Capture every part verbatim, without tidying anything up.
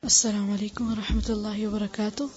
अस्सलाम वालेकुम वरहमतुल्लाहि वबरकातुह।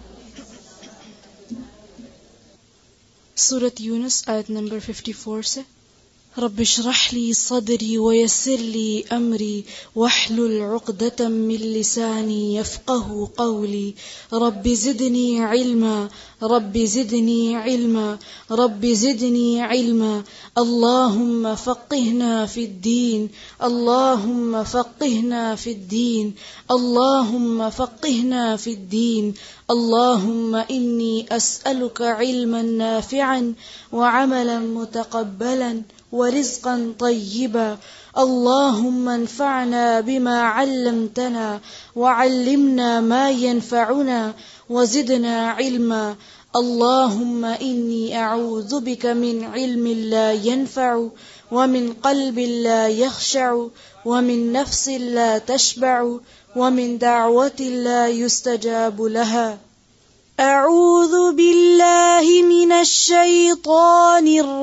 सूरत यूनुस आयत नंबर चौवन से रब्बि इश्रह ली सदरी वयस्सिर ली अमरी वहलुल उक़दतम मिन लिसानी यफ़क़हू क़ौली रब्बि ज़िदनी इल्मा रब्बि ज़िदनी इल्मा रब्बि ज़िदनी इल्मा अल्लाहुम्मा फ़क़्क़िहना फ़िद्दीन अल्लाहुम्मा फ़क़्क़िहना फ़िद्दीन अल्लाहुम्मा फ़क़्क़िहना फ़िद्दीन अल्लाहुम्मा इन्नी अस्अलुका इल्मन नाफ़िअन व अमलन मुतक़ब्बलन ورزقا طيبا اللهم انفعنا بما علمتنا وعلمنا ما ينفعنا وزدنا علما اللهم إني أعوذ بك من علم لا ينفع ومن قلب لا يخشع ومن نفس لا تشبع ومن دعوة لا يستجاب لها أعوذ بالله من الشيطان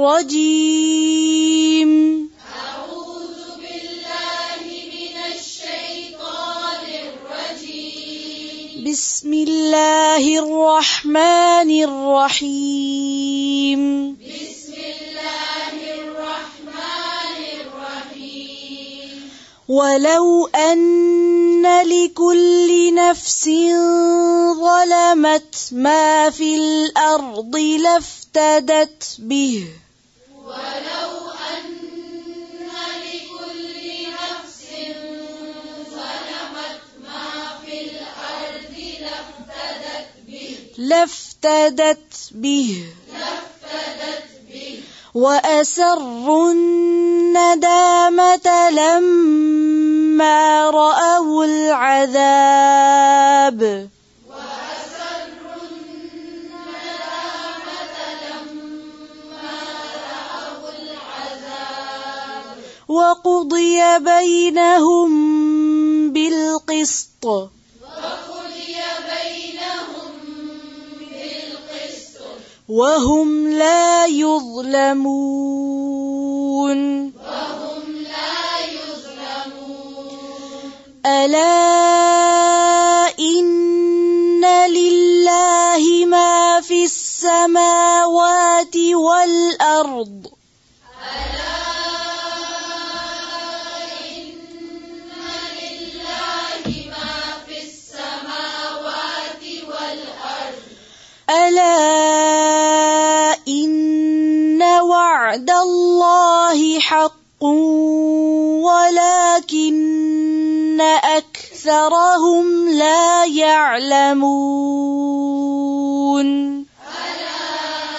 الرجيم أعوذ بالله من الشيطان الرجيم بسم الله الرحمن الرحيم بسم الله الرحمن الرحيم ولو أن لكل نفس ظلمت ما في الأرض لافتدت به ولو أن لكل نفس ظلمت ما في الأرض لافتدت به لافتدت به لافتدت به وأسروا الندامة لما رأوا العذاب وأسروا الندامة لما رأوا العذاب وقضي بينهم بالقسط وقضي بينهم بالقسط وهم لا يظلمون وهم لا يظلمون ألا إن لله ما في السماوات والأرض ألا إن لله ما في السماوات والأرض ألا إن وعد الله حق ولكن أكثرهم لا يعلمون ألا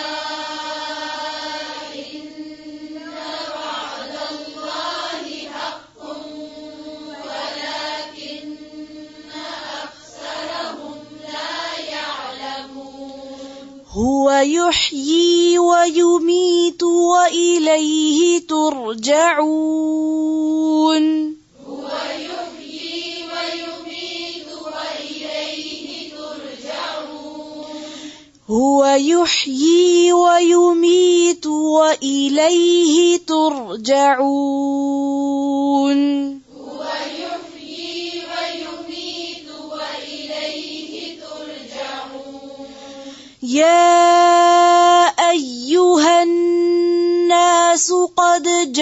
إن وعد الله حق ولكن أكثرهم لا يعلمون هو يحيي ويميت وإليه ترجعون هو يحيي ويميت وإليه ترجعون هو يحيي ويميت وإليه ترجعون هو يحيي ويميت وإليه ترجعون يا أيها الناس قد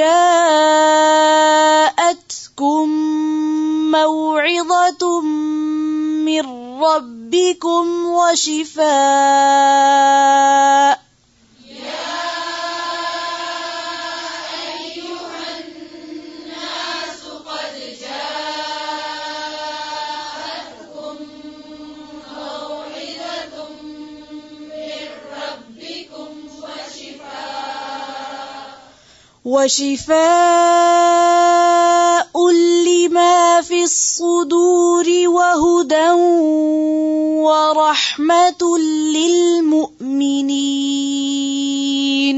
جاءتكم موعظة من ربكم وشفاء يا أيها الناس قد جاءتكم موعظة من ربكم وشفاء وشفاء لما في الصدور وهدى ورحمة للمؤمنين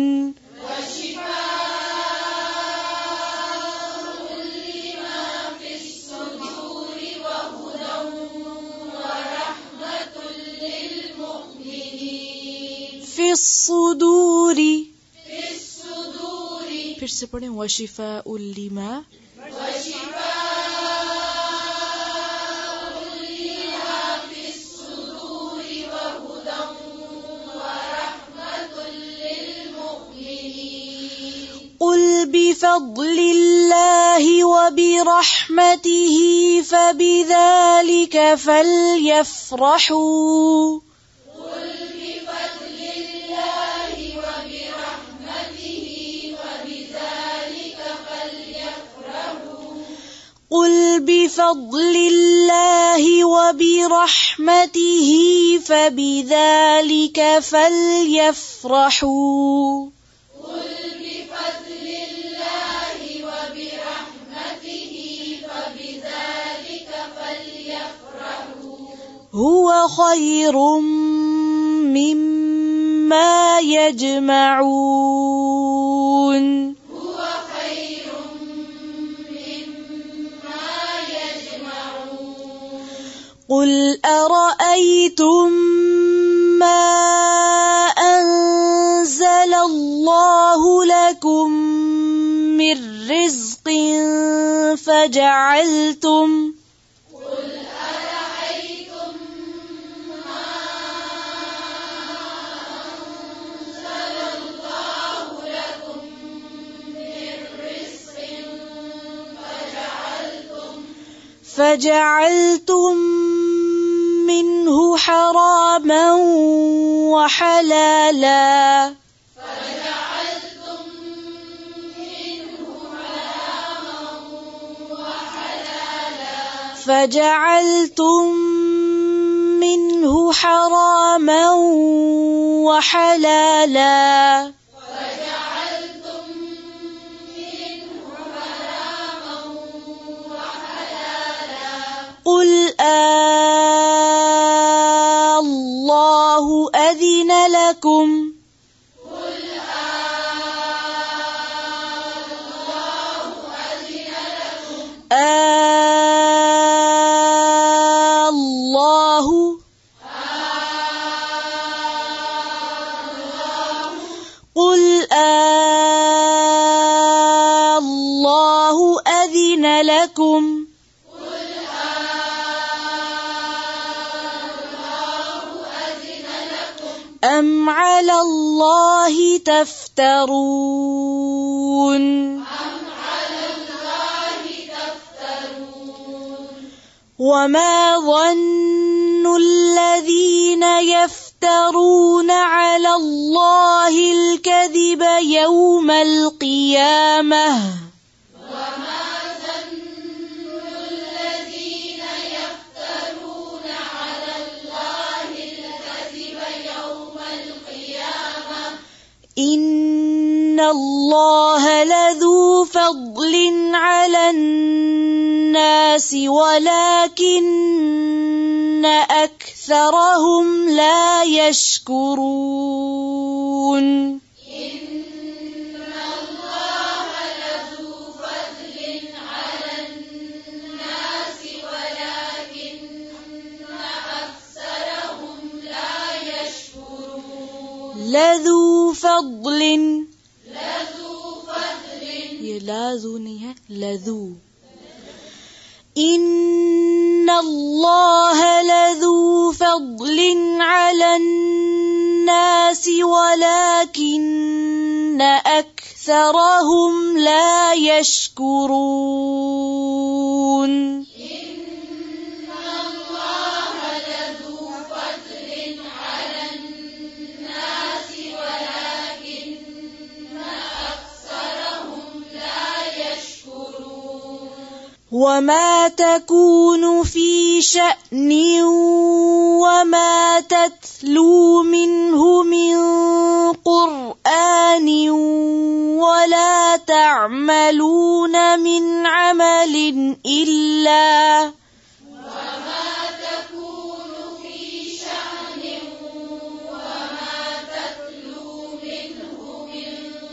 وشفاء لما في الصدور وهدى ورحمة للمؤمنين في الصدور في الصدور फिर से पढ़ें वशिफाउल लिमा وشفاء قل بفضل الله وبرحمته فبذلك فليفرحوا قل بفضل الله وبرحمته فبذلك فليفرحوا قل بفضل الله وبرحمته فبذلك فليفرحوا قل بفضل الله وبرحمته فبذلك فليفرحوا هو خير مما يجمعون هو خير مما يجمعون قل أرأيتم ما أنزل الله لكم من رزق فجعلتم قل أرأيتم ما أنزل الله لكم من رزق فجعلتم فجعلتم منه حراما وحلالا فجعلتم منه حراما وحلالا فجعلتم منه حراما وحلالا فجعلتم منه حراما وحلالا قل آه الله أذن لكم قل الله أذن لكم آه الله قل آه الله أذن لكم أم على الله تفترون أم على الله تفترون وما ظن الذين يفترون على الله الكذب يوم القيامة وما ظن الذين يفترون على الله الكذب يوم القيامة إن الله لذو فضل على الناس ولكن أكثرهم لا يشكرون إن الله لذو فضل على الناس ولكن أكثرهم لا يشكرون لذو فضل لذو فضل ये लाजू नहीं है लذू إن الله لذو فضل على الناس ولكن أكثرهم لا يشكرون إن الله لذو فضل على الناس ولكن أكثرهم لا يشكرون وما تكون في شأن وما تتلو منه من قرآن ولا تعملون من عمل إلا وما تكون في شأن وما تتلو منه من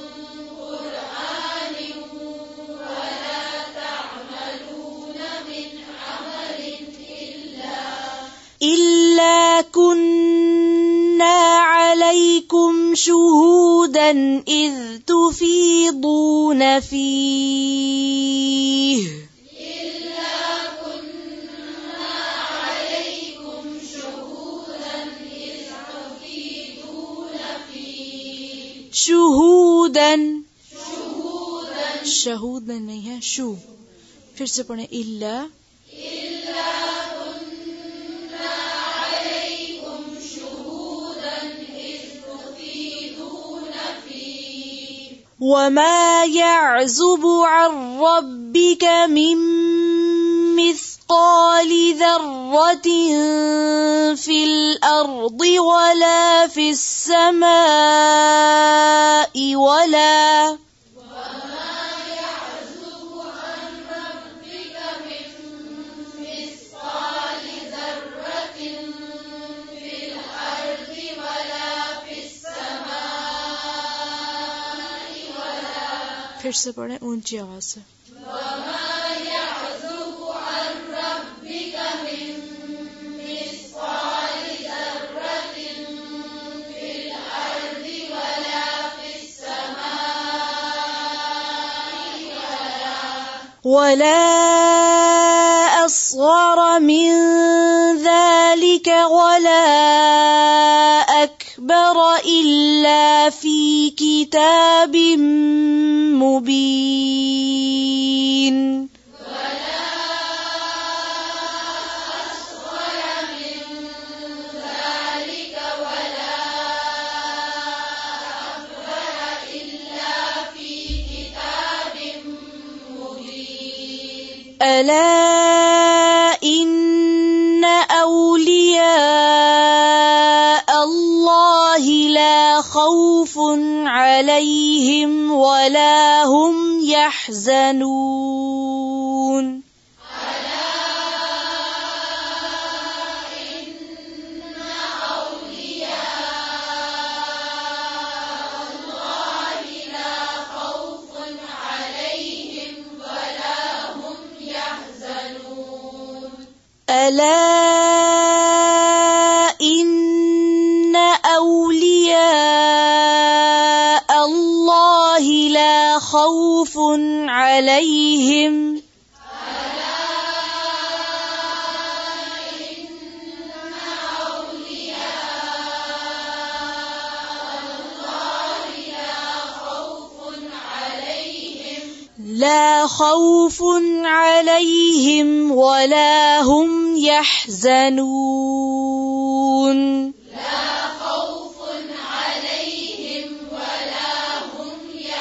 قرآن ولا تعملون من عمل إلا إلا كنا عليكم شهودا إذ تفيضون فيه إلا كنا عليكم شهودا إذ تفيضون فيه شهودا شهودا शहूद नहीं है, शू। फिर से पढ़े, इल्ला وما يعزب عن ربك من مثقال ذرة في الأرض ولا في السماء ولا फिर से पढ़े ऊंची आवाज से। ولا أصغر من ذلك ولا أكبر إلا في كتاب مبين ألا إن أولياء الله لا خوف عليهم ولا هم يحزنون ألا إن أولياء الله لا خوف عليهم لا خوف عليهم ولا هم يحزنون لا خوف عليهم ولا هم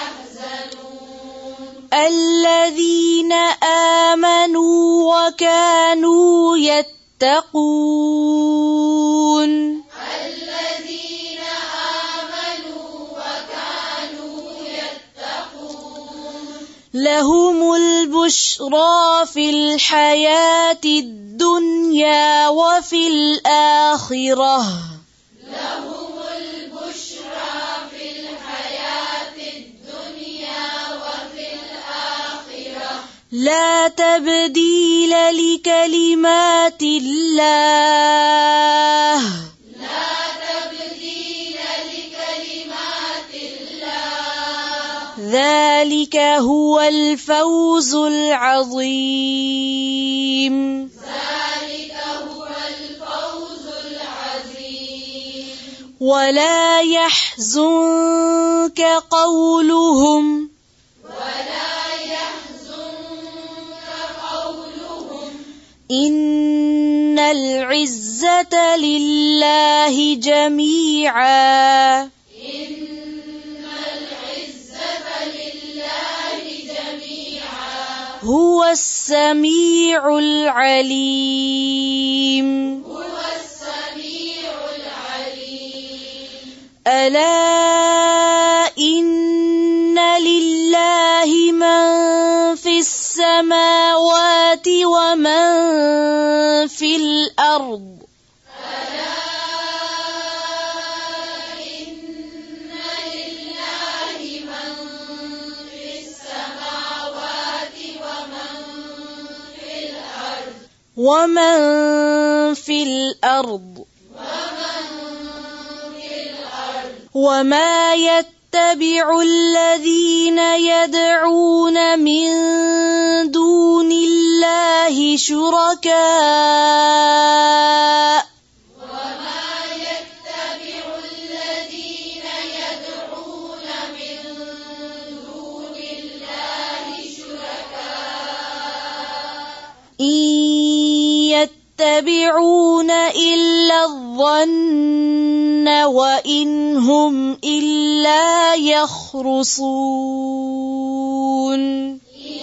يحزنون الذين آمنوا وكانوا يتقون لهم البشرى في الحياة الدنيا وفي الآخرة لهم البشرى في الحياة الدنيا وفي الآخرة لا تبديل لكلمات الله ذلك هو الفوز العظيم ذلك هو الفوز العظيم ولا يحزنك قولهم ولا يحزنك قولهم إن العزة لله جميعا هو السميع العليم هو السميع العليم ألا إن لله من في السماوات ومن في الأرض ومن في الأرض وما يتبع الذين يدعون من دون الله شركاء يتبعون إلا الظن وإن هم إلا يخرصون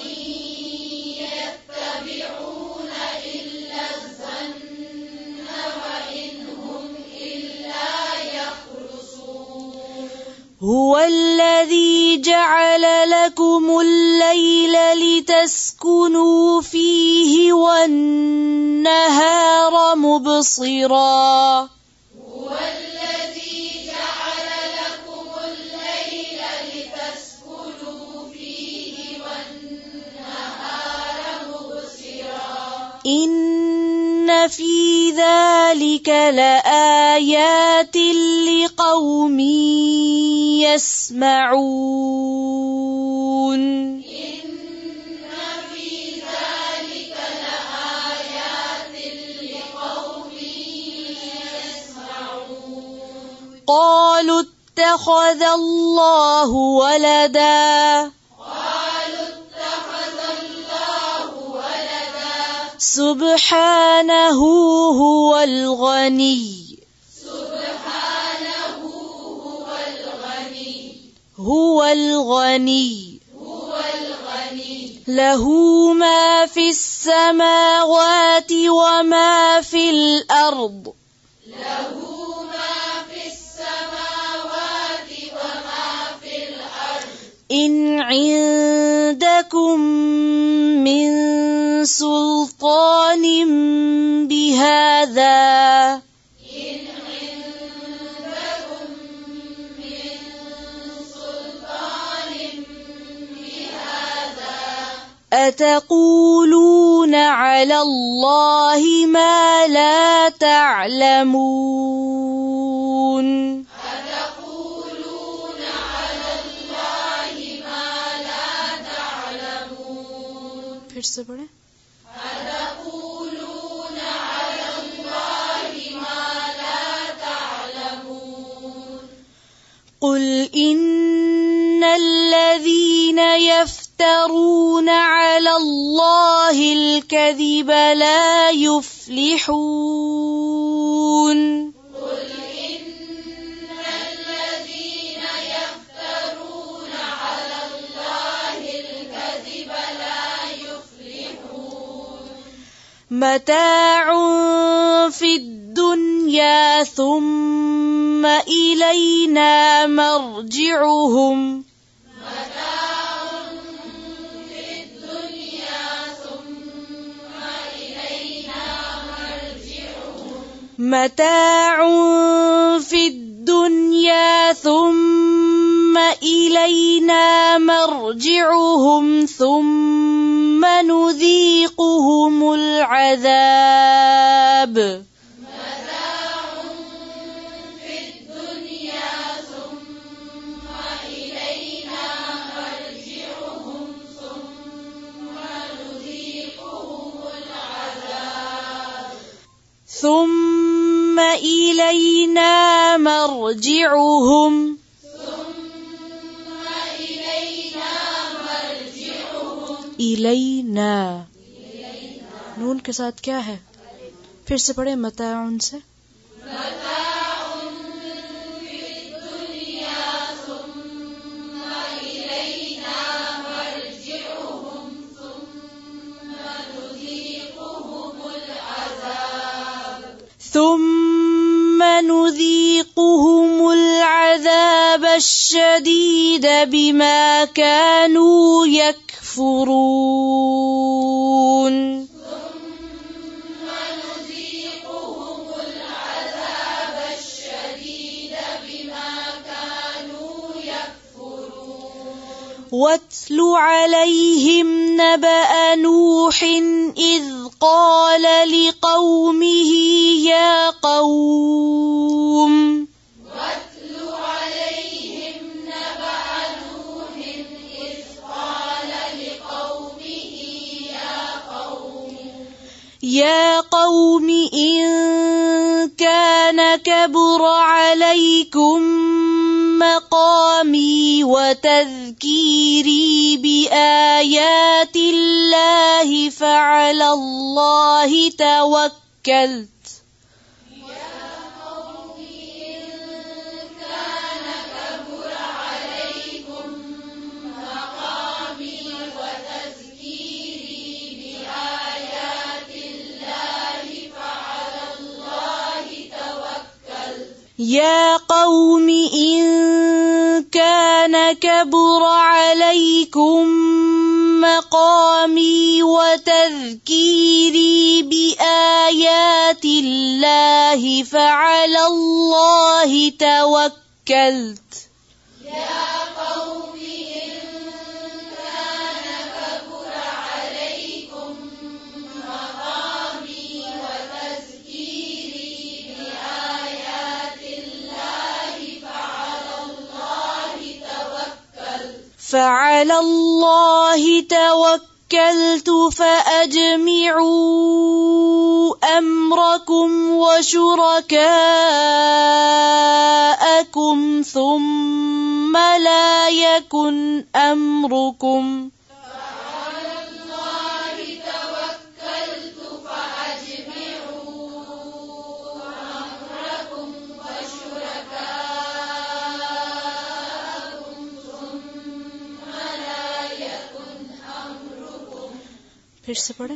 هو الذي جعل لكم الليل لتسكنوا فيه والنهار مبصرا هو الذي جعل لكم الليل لتسكنوا فيه والنهار مبصرا إن في ذلك لآيات لقوم يسمعون إن في ذلك لآيات لقوم يسمعون قالوا اتخذ الله ولدا قالوا اتخذ الله ولدا سبحانه هو الغني هو الغني هو الغني له ما في السماوات وما في الأرض له ما في السماوات وما في الأرض إن عندكم من سلطان بهذا أتقولون على الله ما لا تعلمون أتقولون على الله ما لا تعلمون फिर से पढ़ें أتقولون على الله ما لا تعلمون قل إن الذين يفترون على الله الكذب لا يفلحون قل إن الذين يفترون على الله الكذب لا يفلحون متاع في الدنيا ثم إلينا مرجعهم متاع في الدنيا ثم إلينا مرجعهم ثم نذيقهم العذاب متاع في الدنيا ثم إلينا مرجعهم ثم نذيقهم العذاب ثم إلينا مرجعهم ثم إلينا مرجعهم إلينا नून के साथ क्या है फिर से पढ़े मताउन से متاع في الدنيا ثم إلينا مرجعهم ثم نذيقهم العذاب ثم نذيقهم العذاب الشديد بما كانوا يكفرون ثم نذيقهم العذاب الشديد بما كانوا يكفرون واتل عليهم نبأ نوح إذ قال لقومه يا قوم واتل عليهم نبأ نوح إذ قال لقومه يا قوم يا قوم إن كان كبر عليكم مقامي وتذكيري بآيات الله فعلى الله توكلت توكلت يا قوم إن كان كبر عليكم مقامي وتذكيري بآيات الله فعلى الله توكلت يا قوم إن كان كبر عليكم مقامي وتذكيري بآيات الله فعلى الله توكلت فعلى الله توكلت فأجمعوا أمركم وشركاءكم ثم لا يكن أمركم فعلى الله توكلت فأجمعوا أمركم وشركاءكم ثم لا يكن أمركم फिर से पढ़े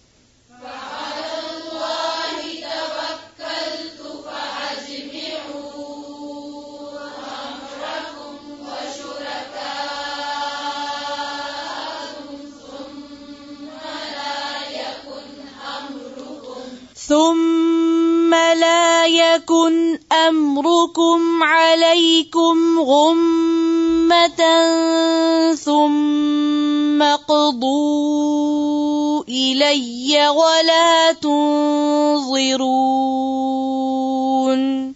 ثم لا يكن أمركم عليكم غمة ثم اقضوا إلي ولا تنظرون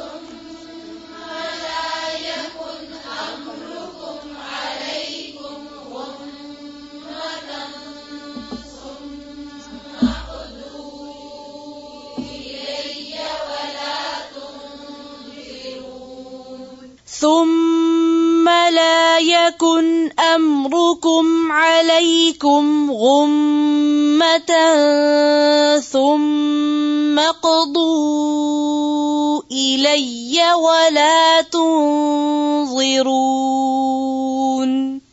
ثم لا يكن أمركم عليكم غمة ثم اقضوا إلي ولا تنظرون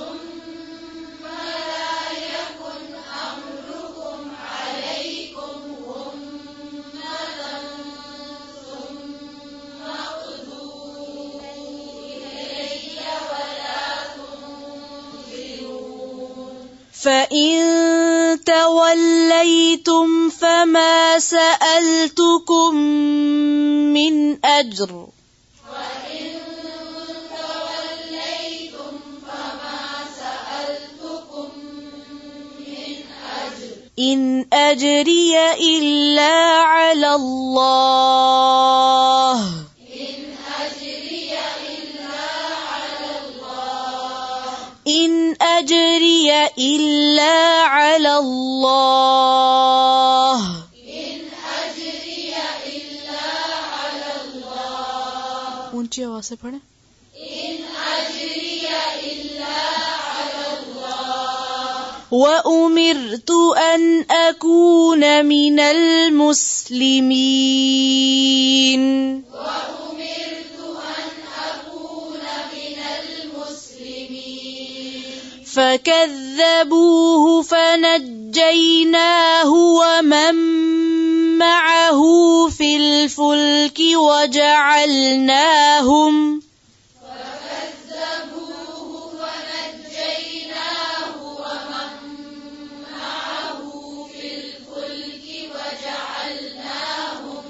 فإن توليتم فما سألتكم من أجر وإن توليتم فما سألتكم من أجر إن أجري إلا على الله إن أجري إلا على الله إن أجري إلا على الله ऊंची आवाज से पढ़ें إن أجري إلا على الله وأمرت أن أكون من المسلمين فكذبوه فنجيناه ومن معه في الفلك وجعلناهم فكذبوه فنجيناه ومن معه في الفلك وجعلناهم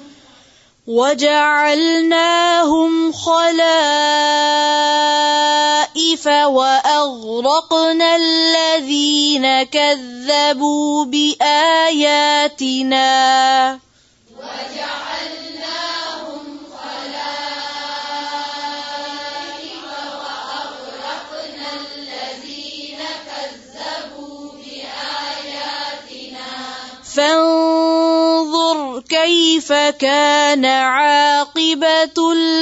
وجعلناهم خلائف وأغرقنا الذين كذبوا بآياتنا وجعلناهم خلائف وأغرقنا الذين كذبوا بآياتنا فانظر كيف كان عاقبة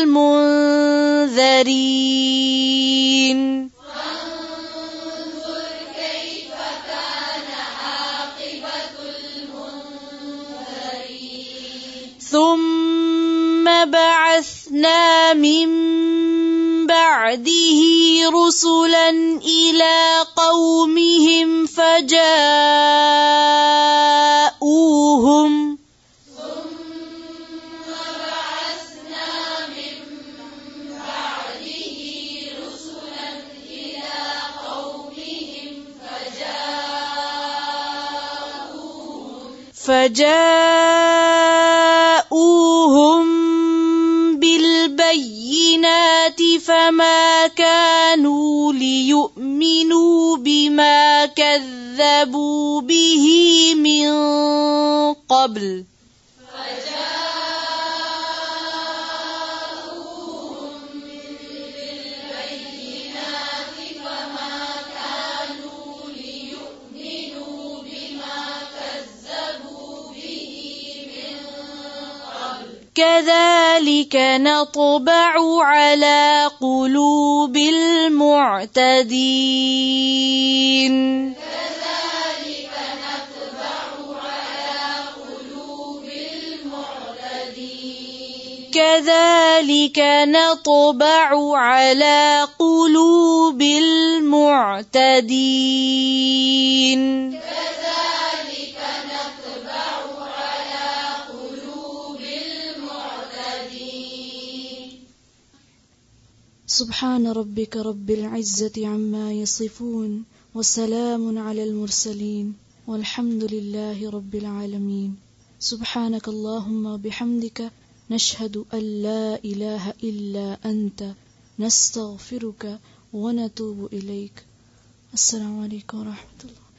المنذرين فانظر كيف كان عاقبة المنذرين بعثنا من بعده رسلا إلى قومهم فجاءوهم فجاءوهم بالبينات فما كانوا ليؤمنوا بما كذبوا به من قبل كذلك نطبع على قلوب المعتدين كذلك نطبع على قلوب المعتدين كذلك نطبع على قلوب المعتدين سبحان ربك رب العزة عما يصفون وسلام على المرسلين والحمد لله رب العالمين. سبحانك اللهم بحمدك نشهد أن لا إله إلا أنت نستغفرك ونتوب إليك. السلام عليكم ورحمة الله.